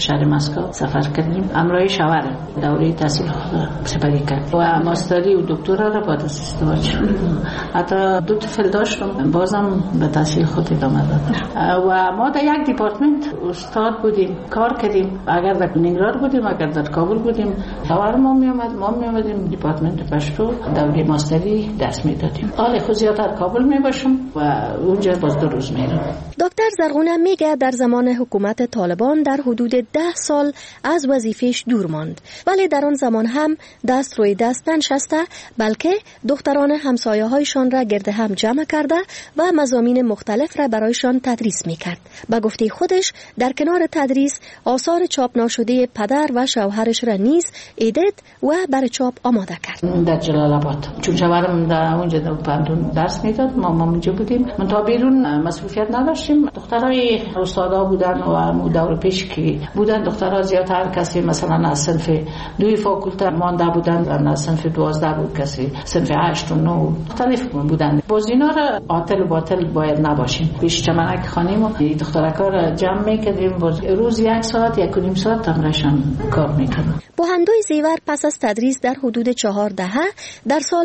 شهر مسکو سفر کردیم. امرای شوهر دوره تحصیل سپری کرد و ماستری و دکترا را بعد از ازدواج حتی 2 طفل داشتم، بازم به تحصیل خود ادامه دادم. و ما در یک دیپارتمنت استاد بودیم، کار کردیم. اگر در ننگرهار بودیم، اگر در کابل بودیم، شوهر ما میامدیم دیپارتمنت پشتو دوره ماستری درس میدادیم. حال خود زیادتر کابل میباشم و اونجا باز 2 روز میرم. دکتر زرغونه میگه در زمان حکومت طالبان در حدود 10 سال از وظیفهش دور ماند، ولی در آن زمان هم دست روی دست ننشسته، بلکه دختران همسایه هایشان را گرد هم جمع کرده و مضامین مختلف را برایشان تدریس میکرد. به گفته خودش در کنار تدریس آثار چاپ ناشده پدر و شوهرش را نیز ایدیت و برای چاپ آماده کرد. در جلال آباد چون شوهرم در اونجا در پندون درس میداد، ما اونجا بودیم، من تا بیرون مسئولیت نداشتیم. دخترای استادا بودن و دور پیش که بودن دخترها زیادتر، کسی مثلا از صنف 2 فاکولته مانده بودن، از صنف 12 بود، کسی صنف 8 و 9 مختلف بودن. باز اینا را عاطل و باطل باید نباشیم. پیش چمنک خانیم و دخترکا را جمع میکردیم، باز روز 1 ساعت 1.5 ساعت تمرشان کار میکردن. بوهندوی زیور پس از تدریس در حدود 4 دهه در سال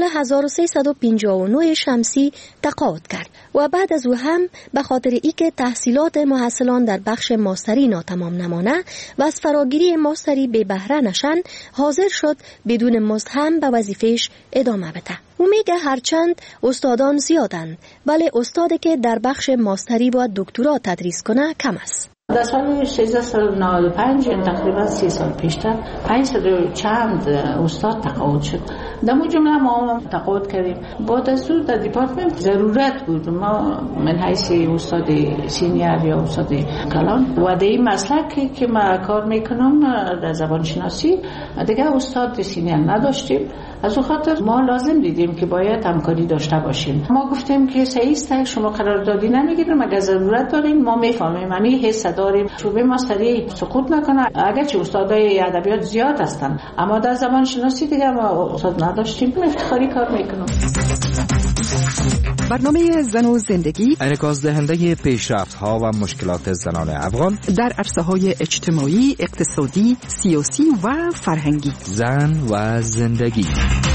1359 شمسی تقاعد کرد و بعد از او هم به خاطر اینکه تحصیلات محصلان در بخش ماستری ناتمام نمانه و از فراگیری ماستری به بهره نشن، حاضر شد بدون مزد هم به وظیفهش ادامه بده. او میگه هرچند استادان زیادند، ولی استادی که در بخش ماستری و دکترا تدریس کنه کم است. در سال 1395 تقریبا 30 سال پیشتر 500 چند استاد تقاعد شد. در اون جمله ما تقاعد کردیم. بعد از اون در دیپارتمنت ضرورت بود ما من حیث استاد سینیر یا استاد کلان و در این مسلک که ما کار میکنم در زبان شناسی دیگه استاد سینیر نداشتیم. از اون خاطر ما لازم دیدیم که باید همکاری داشته باشیم. ما گفتیم که صحیح است شما قراردادی نمیگیریم، اگر ضرورت داریم ما میفهمیم، همین حس داریم، شعبه ماستری سقوط نکنه. اگرچه استادای ادبیات زیاد هستن اما در زبان شناسی دیگه ما استاد نداشتیم. افتخاری کار میکنم. برنامه زن و زندگی انعکاس دهنده پیشرفت‌ها و مشکلات زنان افغان در عرصه‌های اجتماعی، اقتصادی، سیاسی و فرهنگی. زن و زندگی.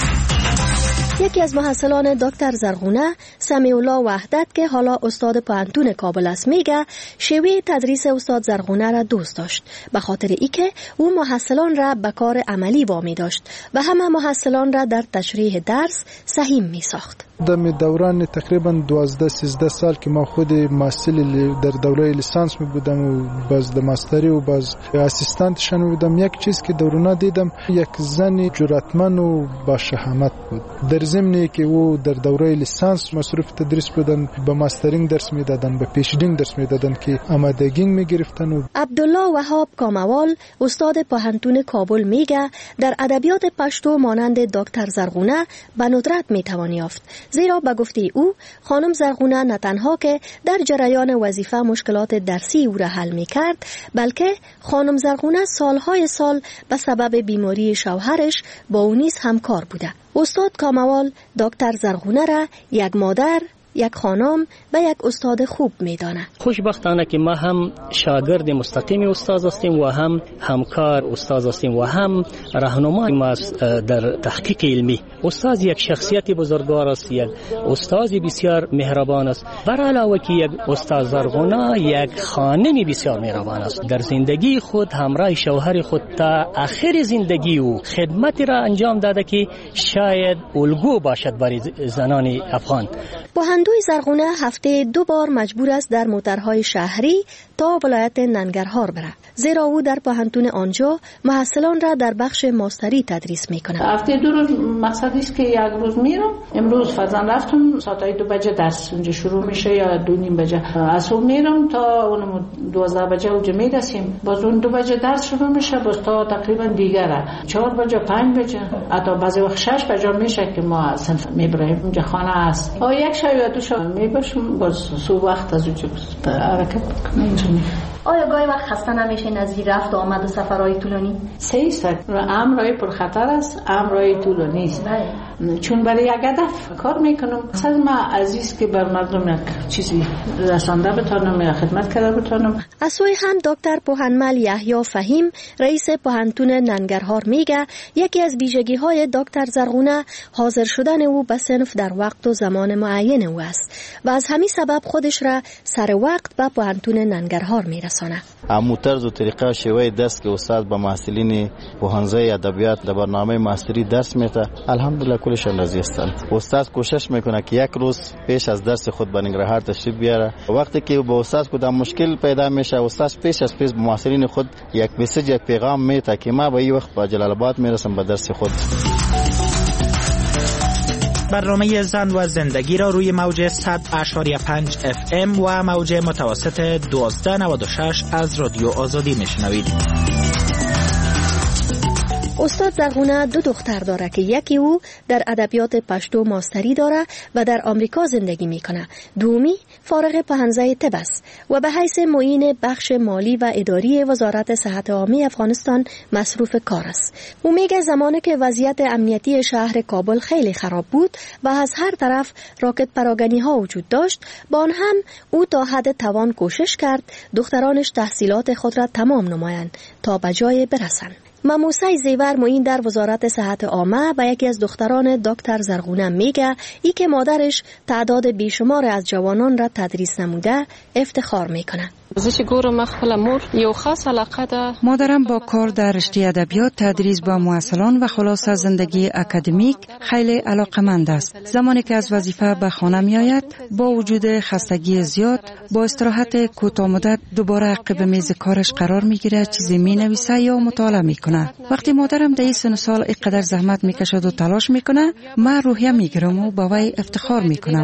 یکی از محصلان دکتر زرغونه، سمیع الله وحدت که حالا استاد پوهنتون کابل است، میگه شیوه تدریس استاد زرغونه را دوست داشت به خاطر اینکه او محصلان را به کار عملی وامی داشت و همه محصلان را در تشریح درس سهیم می ساخت. در دوران تقریبا 12-13 سال که ما خود محصل در دوره لیسانس می بودم و باز در ماستری و باز اسیستانتشان بودم، یک چیز که دورونا دیدم یک زن جرأتمند و با شهامت بود. در ضمن که او در دوره لیسانس مصروف تدریس بودن، به ماسترینگ درس میدادن، به پیشدینگ درس میدادن که آمادگی میگرفتن. و عبدالله وهاب کاموال استاد پوهنتون کابل میگه در ادبیات پشتو مانند دکتر زرغونه به ندرت میتوان یافت، زیرا به گفته او خانم زرغونه نه تنها که در جریان وظیفه مشکلات درسی او را حل میکرد، بلکه خانم زرغونه سالهای سال به سبب بیماری شوهرش با او نیز همکار بوده. استاد کاموال دکتر زرغونه را یک مادر، یک خانم و یک استاد خوب میدانه. خوشبختانه که ما هم شاگرد مستقیم استاد هستیم و هم همکار استاد هستیم و هم راهنمای ما در تحقیق علمی. استاد یک شخصیت بزرگوار است، یک استاد بسیار مهربان است. بر علاوه که یک استاد زرغونه یک خانم بسیار مهربان است. در زندگی خود همراه شوهر خود تا آخر زندگی او خدمتی را انجام داده که شاید الگو باشد برای زنان افغان. بوهندوی زرغونه هفته 2 بار مجبور است در موترهای شهری تا ولایت ننگرهار بره، زیرا او در پوهنتون آنجا محصلان را در بخش ماستری تدریس میکنه. هفته 2 روز مقصد است که یک روز میرم. امروز فرضاً رفتم ساعت 2 بجه درس اونجا شروع میشه یا 2:30 بجه. از صبح میرم تا اون 12 بجه اونجا میرسیم. باز اون 2 بجه درس شروع میشه، باز تا تقریبا دیگره 4 بجه 5 بجه حتی بعضی وقت 6 بجه میشه که ما صنف میبریم. اونجا خانه است. یک شب یا 2 شب میباشم، باز صبح وقت از اونجا حرکت کنیم. آیا گاهی وقت خسته نمیشین از این رفت و آمد و سفرهای طولانی؟ صحیح است. امرای پرخطر است، امرای طولانی است. چون برای یک هدف کار میکنم. اصلا ما عزیز که بر مردم یک چیزی رسانده بتونم یا خدمت کرده بتونم. از سوی هم دکتر پوهنمل یحیی فهیم رئیس پوهنتون ننگرهار میگه یکی از ویژگی‌های دکتر زرغونه حاضر شدن او به صنف در وقت و زمان معین او است و از همین سبب خودش را سر وقت به پوهنتون ننگرهار میرسانه. امو طرز و طریقه و شیوه درس که استاد به محصلین پوهنځی ادبیات در برنامه ماستری درس میده الحمدلله کلشان راضی هستند. استاد کوشش میکنه که یک روز پیش از درس خود به ننگرهار تشریف بیاره. وقتی که به استاد کدام مشکل پیدا میشه استاد پیش از پیش به محصلین خود یک مسیج یک پیغام میده که ما به این وقت به جلال آباد میرسم به درس خود. برنامه زن و زندگی را روی موج 100.5 FM و موج متوسط 1296 از رادیو آزادی میشنوید. استاد زرغونه 2 دختر داره که یکی او در ادبیات پشتو ماستری داره و در آمریکا زندگی میکنه. دومی فارغ پوهنځی طب است و به حیث معین بخش مالی و اداری وزارت صحت عامه افغانستان مصروف کار است. او میگه زمانی که وضعیت امنیتی شهر کابل خیلی خراب بود و از هر طرف راکت پراگنی ها وجود داشت، با آن هم او تا حد توان کوشش کرد دخترانش تحصیلات خود را تمام نمایند تا به جای برسند. مموسه زیور معین در وزارت صحت عامه و یکی از دختران دکتر زرغونه میگه ای که مادرش تعداد بیشمار از جوانان را تدریس نموده افتخار میکنه. مادرم با کار در رشته ادبیات، تدریس با معلمان و خلاص از زندگی اکادمیک خیلی علاقمند است. زمانی که از وظیفه به خانه می آید با وجود خستگی زیاد با استراحت کوتاه مدت دوباره عقب میز کارش قرار می گیرد، چیزی می نویسه یا مطالعه می کنه. وقتی مادرم در این سن سال اینقدر زحمت می کشد و تلاش می کنه، من روحیه می گیرم و با وی افتخار می کنم.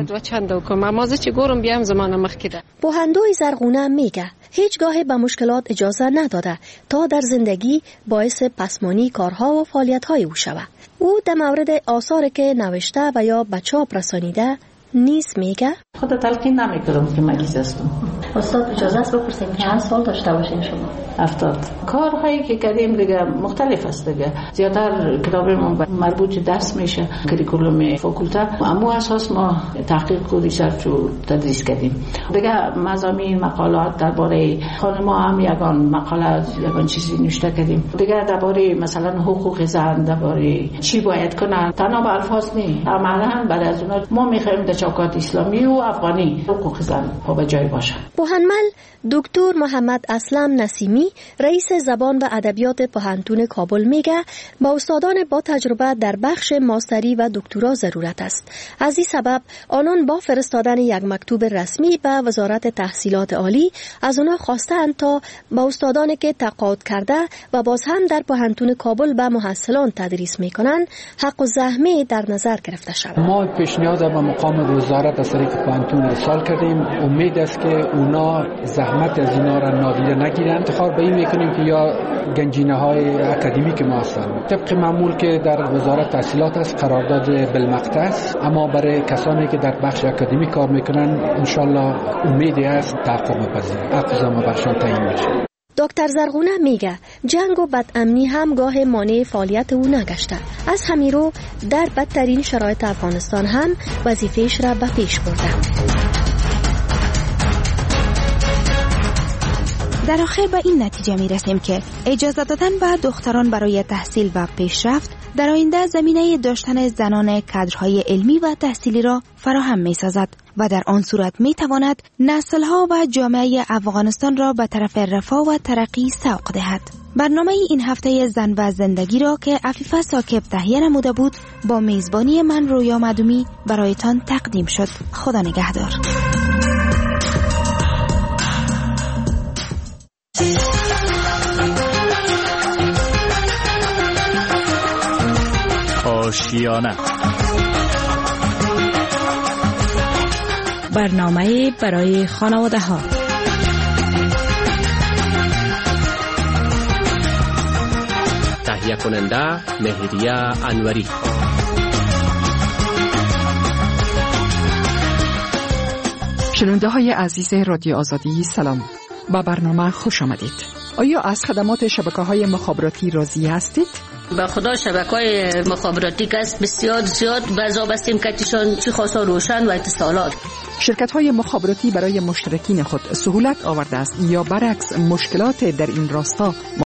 پوهندوی زرغونه میگه هیچگاه به مشکلات اجازه نداده تا در زندگی باعث پسمانی کارها و فعالیت‌های او شود. او در مورد آثاری که نوشته و یا به چاپ رسانیده نیست میگه خود تلقین نمیکنم که مریض هستم. استاد اجازه است بپرسیم چند سال داشته باشین شما؟ 70. کارهایی که کردیم دیگه مختلف است دیگه. زیادتر کتابمون مربوط درس میشه، کریکولوم فاکولته. اما اساس ما تحقیق و ریسرچ و تدریس کردیم. دیگه مضامین مقالات درباره خانم‌ها هم یگان مقاله یگان چیزی نوشته کردیم. دیگه درباره مثلا حقوق زن، درباره چی باید کنن. تنها به الفاظ نی، عملاً بعد از اون ما می‌خوایم در چوکات اسلامی و افغانی حقوق زن به جای باشه. پوهنمل دکتر محمد اسلم نسیمی رئیس زبان و ادبیات پوهنتون کابل میگه با استادان با تجربه در بخش ماستری و دکترا ضرورت است. از این سبب آنان با فرستادن یک مکتوب رسمی به وزارت تحصیلات عالی از آنها خواستند تا با استادانی که تقاعد کرده و باز هم در پوهنتون کابل به محصلان تدریس میکنند حق و زحمه در نظر گرفته شود. ما پیشنهاد به مقام وزارت از طریق پوهنتون ارسال کردیم. امید است که اونا زحمت از اینا را نادیده نگیرن. افتخار به این میکنیم که یا گنجینه‌های اکادمیک ما هستند. طبق معمول که در وزارت تحصیلات است قرارداد بالمقطع است، اما برای کسانی که در بخش اکادمیک کار میکنن ان شاء الله امیدی است تحقق بپذیرند. اقدام برشان تعیین میشه. دکتر زرغونه میگه جنگ و بدامنی هم گاه مانع فعالیت او نگشته. از همین رو در بدترین شرایط افغانستان هم وظیفه‌اش را به پیش برده. در آخر به این نتیجه می رسیم که اجازه دادن به دختران برای تحصیل و پیشرفت در آینده زمینه داشتن زنان کادرهای علمی و تحصیلی را فراهم می سازد و در آن صورت می تواند نسلها و جامعه افغانستان را به طرف رفاه و ترقی سوق دهد. برنامه این هفته زن و زندگی را که عفیفه ساکب تهیه نموده بود با میزبانی من رویا مدومی برایتان تقدیم شد. خدا نگهدار. آشیانه برنامه برای خانواده ها. تهیه کننده مهریه انوری. شنونده های عزیز رادیو آزادی سلام. به برنامه خوش آمدید. آیا از خدمات شبکه‌های مخابراتی راضی هستید؟ به خدا شبکه‌های مخابراتی که بسیار زیاد بذاب هستیم که تیشان چی خاصا روشن و اتصالات. شرکت‌های مخابراتی برای مشترکین خود سهولت آورده است یا برعکس مشکلات در این راستا